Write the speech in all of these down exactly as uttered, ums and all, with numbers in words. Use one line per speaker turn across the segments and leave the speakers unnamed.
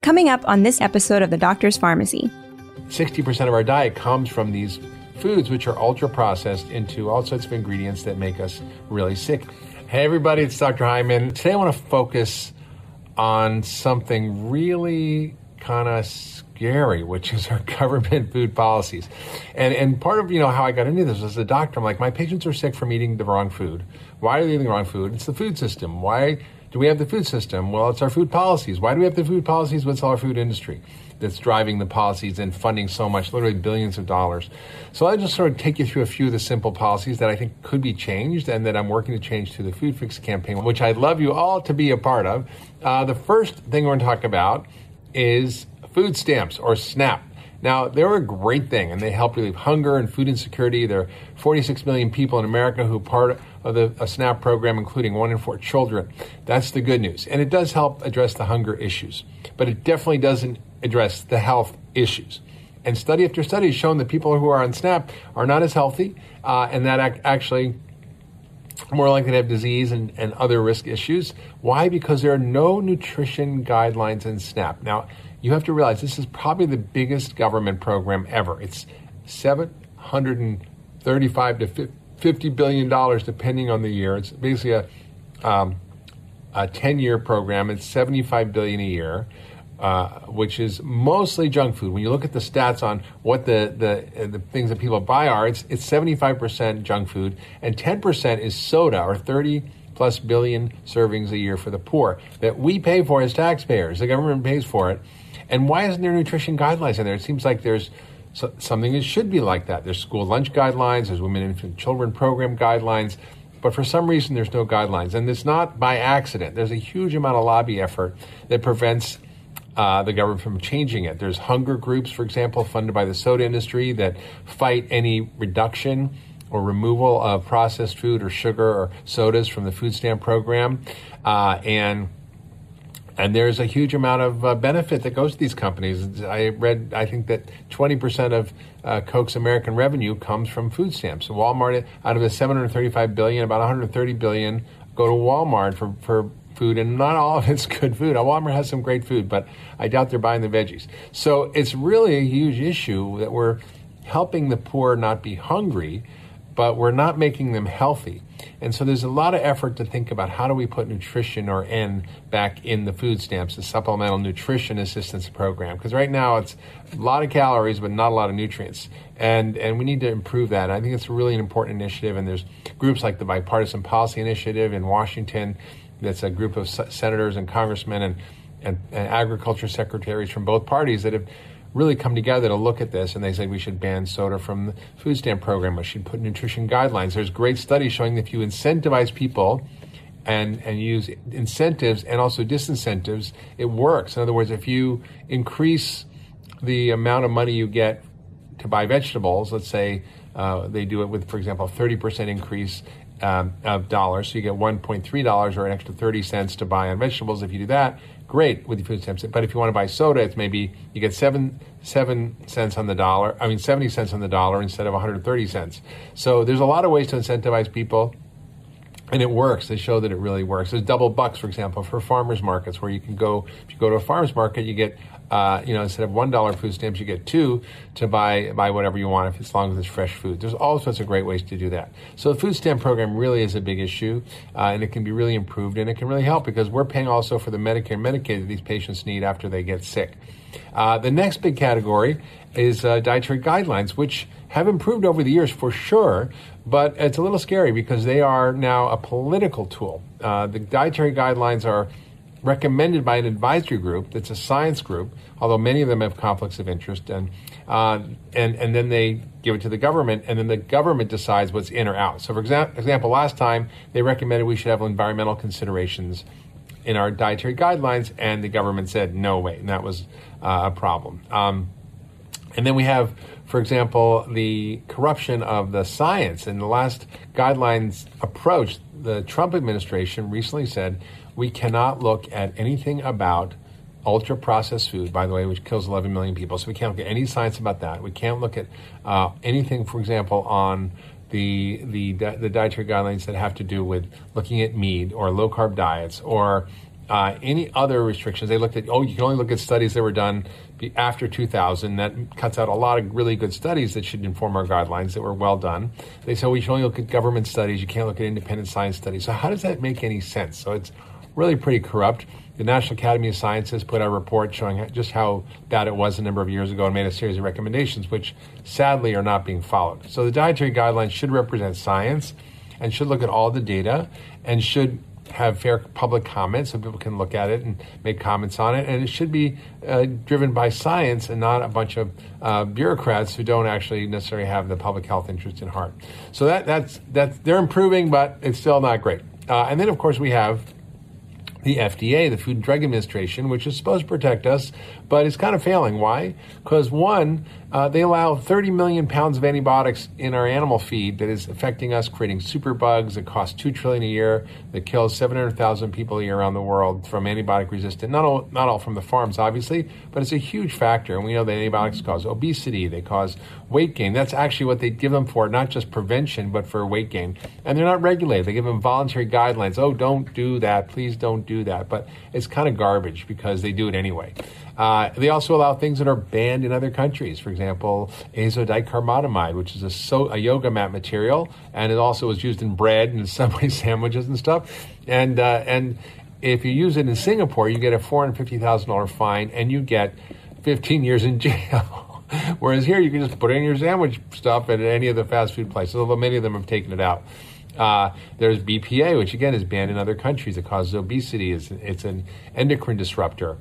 Coming up on this episode of The Doctor's Pharmacy.
sixty percent of our diet comes from these foods, which are ultra-processed into all sorts of ingredients that make us really sick. Hey, everybody, it's Doctor Hyman. Today I want to focus on something really kind of scary, which is our government food policies. And and part of, you know, how I got into this as a doctor, I'm like, my patients are sick from eating the wrong food. Why are they eating the wrong food? It's the food system. Why do we have the food system? Well, it's our food policies. Why do we have the food policies? What's our food industry that's driving the policies and funding so much, literally billions of dollars. So I'll just sort of take you through a few of the simple policies that I think could be changed and that I'm working to change through the Food Fix campaign, which I'd love you all to be a part of. Uh, the first thing we're going to talk about is food stamps, or SNAP. Now, they're a great thing, and they help relieve hunger and food insecurity. There are forty-six million people in America who are part of the a SNAP program, including one in four children. That's the good news. And it does help address the hunger issues, but it definitely doesn't address the health issues. And study after study has shown that people who are on SNAP are not as healthy, uh, and that ac- actually more likely to have disease and, and other risk issues. Why? Because there are no nutrition guidelines in SNAP. Now, you have to realize this is probably the biggest government program ever. It's seven hundred thirty-five to fifty billion dollars, depending on the year. It's basically a, um, a ten-year program. It's seventy-five billion dollars a year, uh, which is mostly junk food. When you look at the stats on what the the, uh, the things that people buy are, it's it's seventy-five percent junk food, and ten percent is soda, or thirty plus billion servings a year for the poor that we pay for as taxpayers. The government pays for it. And why isn't there nutrition guidelines in there? It seems like there's so, something that should be like that. There's school lunch guidelines, there's women and infant children program guidelines, but for some reason there's no guidelines. And it's not by accident. There's a huge amount of lobby effort that prevents uh, the government from changing it. There's hunger groups, for example, funded by the soda industry that fight any reduction or removal of processed food or sugar or sodas from the food stamp program. Uh, and And there's a huge amount of uh, benefit that goes to these companies. I read, I think that twenty percent of uh, Coke's American revenue comes from food stamps. So Walmart, out of the seven hundred thirty-five billion dollars, about one hundred thirty billion dollars go to Walmart for, for food, and not all of it's good food. Walmart has some great food, but I doubt they're buying the veggies. So it's really a huge issue that we're helping the poor not be hungry, but we're not making them healthy. And so there's a lot of effort to think about how do we put nutrition, or N, back in the food stamps, the Supplemental Nutrition Assistance Program. Because right now it's a lot of calories, but not a lot of nutrients. And and we need to improve that. I think it's really an important initiative. And there's groups like the Bipartisan Policy Initiative in Washington. That's a group of senators and congressmen and, and, and agriculture secretaries from both parties that have really come together to look at this, and they say we should ban soda from the food stamp program. We should put nutrition guidelines. There's great studies showing that if you incentivize people and and use incentives and also disincentives, it works. In other words, if you increase the amount of money you get to buy vegetables, let's say uh, they do it with, for example, a thirty percent increase um, of dollars, so you get one point three dollars or an extra thirty cents to buy on vegetables. If you do that, great with your food stamps. But if you want to buy soda, it's maybe you get seven seven cents on the dollar. I mean, seventy cents on the dollar instead of one hundred thirty cents. So there's a lot of ways to incentivize people, and it works. They show that it really works. There's double bucks, for example, for farmers markets, where you can go. If you go to a farmers market, you get uh, you know instead of one dollar food stamps, you get two to buy buy whatever you want, if as long as it's fresh food. There's all sorts of great ways to do that. So the food stamp program really is a big issue, uh, and it can be really improved, and it can really help because we're paying also for the Medicare and Medicaid that these patients need after they get sick. Uh, the next big category is uh, dietary guidelines, which have improved over the years for sure, but it's a little scary because they are now a political tool. Uh, the dietary guidelines are recommended by an advisory group that's a science group, although many of them have conflicts of interest, and uh, and and then they give it to the government, and then the government decides what's in or out. So for exa- example, last time they recommended we should have environmental considerations in our dietary guidelines, and the government said no way, and that was uh, a problem. Um, and then we have, for example, the corruption of the science. In the last guidelines approach, the Trump administration recently said we cannot look at anything about ultra-processed food, by the way, which kills eleven million people. So we can't look at any science about that. We can't look at uh, anything, for example, on the the the dietary guidelines that have to do with looking at meat or low-carb diets or Uh, any other restrictions, they looked at, oh, you can only look at studies that were done be after two thousand. That cuts out a lot of really good studies that should inform our guidelines that were well done. They said, well, you should only look at government studies. You can't look at independent science studies. So how does that make any sense? So it's really pretty corrupt. The National Academy of Sciences put out a report showing just how bad it was a number of years ago and made a series of recommendations, which sadly are not being followed. So the dietary guidelines should represent science and should look at all the data and should have fair public comment so people can look at it and make comments on it. And it should be uh, driven by science and not a bunch of uh, bureaucrats who don't actually necessarily have the public health interest in heart. So that that's that's they're improving, but it's still not great. Uh, and then, of course, we have the F D A, the Food and Drug Administration, which is supposed to protect us, but it's kind of failing. Why? Because one, uh, they allow thirty million pounds of antibiotics in our animal feed that is affecting us, creating superbugs that cost two trillion dollars a year, that kills seven hundred thousand people a year around the world from antibiotic resistant. Not all, not all from the farms, obviously, but it's a huge factor. And we know that antibiotics cause obesity, they cause weight gain. That's actually what they give them for, not just prevention, but for weight gain. And they're not regulated. They give them voluntary guidelines. Oh, don't do that. Please don't do that. But it's kind of garbage because they do it anyway. Uh, they also allow things that are banned in other countries. For example, azodicarbonamide, which is a, so, a yoga mat material, and it also is used in bread and Subway sandwiches and stuff. And uh, and if you use it in Singapore, you get a four hundred fifty thousand dollars fine and you get fifteen years in jail. Whereas here, you can just put it in your sandwich stuff at any of the fast food places, although many of them have taken it out. Uh, there's B P A, which again is banned in other countries. It causes obesity. It's, it's an endocrine disruptor.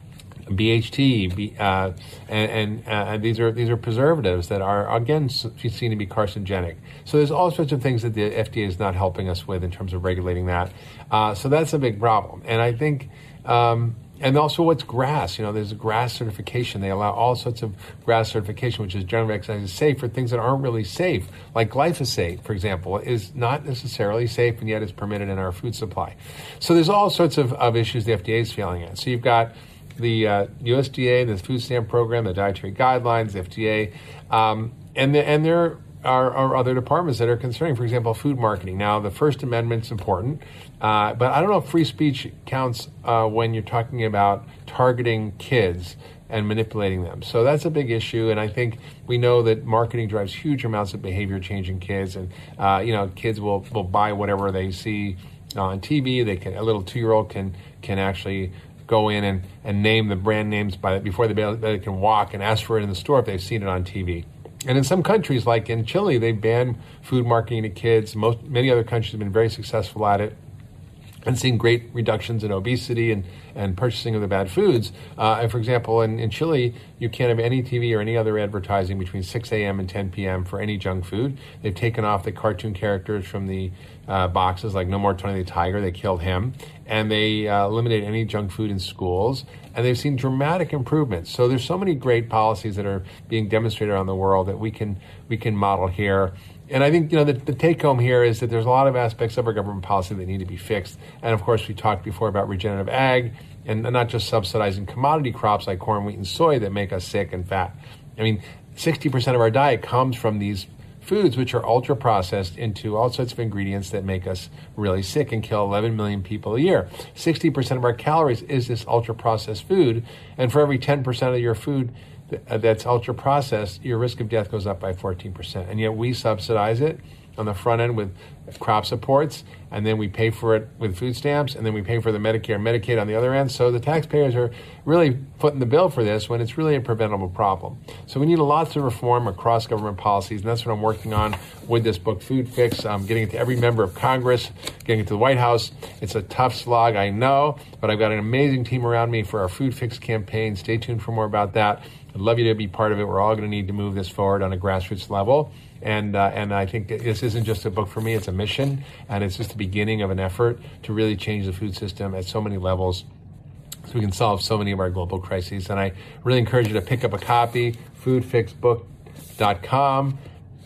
B H T, B, uh, and, and uh, these are these are preservatives that are again seen to be carcinogenic. So there's all sorts of things that the F D A is not helping us with in terms of regulating that. Uh, so that's a big problem. And I think, um, and also what's GRAS? You know, there's a GRAS certification. They allow all sorts of GRAS certification, which is generally recognized as safe for things that aren't really safe, like glyphosate, for example, is not necessarily safe, and yet it's permitted in our food supply. So there's all sorts of, of issues the F D A is failing at. So you've got the uh, U S D A, the Food Stamp Program, the Dietary Guidelines, the F D A, um, and, the, and there are, are other departments that are concerning, for example, food marketing. Now, the First Amendment's important, uh, but I don't know if free speech counts uh, when you're talking about targeting kids and manipulating them. So that's a big issue, and I think we know that marketing drives huge amounts of behavior change in kids, and uh, you know, kids will, will buy whatever they see on T V. They can, a little two-year-old can can actually go in and, and name the brand names by before they, they can walk and ask for it in the store if they've seen it on T V. And in some countries, like in Chile, they ban food marketing to kids. Most many other countries have been very successful at it and seen great reductions in obesity and, and purchasing of the bad foods. Uh, and for example, in, in Chile, you can't have any T V or any other advertising between six a.m. and ten p.m. for any junk food. They've taken off the cartoon characters from the uh, boxes, like No More Tony the Tiger. They killed him. And they uh, eliminate any junk food in schools. And they've seen dramatic improvements. So there's so many great policies that are being demonstrated around the world that we can we can model here. And I think, you know, the, the take-home here is that there's a lot of aspects of our government policy that need to be fixed. And, of course, we talked before about regenerative ag and not just subsidizing commodity crops like corn, wheat, and soy that make us sick and fat. I mean, sixty percent of our diet comes from these foods, which are ultra-processed into all sorts of ingredients that make us really sick and kill eleven million people a year. sixty percent of our calories is this ultra-processed food. And for every ten percent of your food that's ultra-processed, your risk of death goes up by fourteen percent. And yet we subsidize it on the front end with crop supports, and then we pay for it with food stamps, and then we pay for the Medicare and Medicaid on the other end. So the taxpayers are really footing the bill for this when it's really a preventable problem. So we need lots of reform across government policies, and that's what I'm working on with this book, Food Fix. I'm getting it to every member of Congress, getting it to the White House. It's a tough slog, I know, but I've got an amazing team around me for our Food Fix campaign. Stay tuned for more about that. I'd love you to be part of it. We're all going to need to move this forward on a grassroots level. And uh, and I think this isn't just a book for me, it's a mission, and it's just the beginning of an effort to really change the food system at so many levels so we can solve so many of our global crises. And I really encourage you to pick up a copy, food fix book dot com,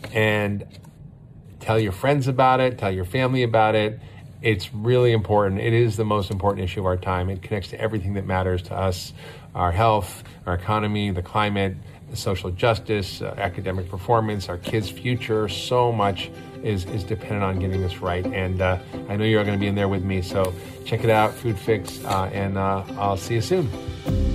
and tell your friends about it, tell your family about it. It's really important. It is the most important issue of our time. It connects to everything that matters to us, our health, our economy, the climate, social justice, uh, academic performance, our kids' future. So much is, is dependent on getting this right. And uh, I know you're going to be in there with me. So check it out, Food Fix, uh, and uh, I'll see you soon.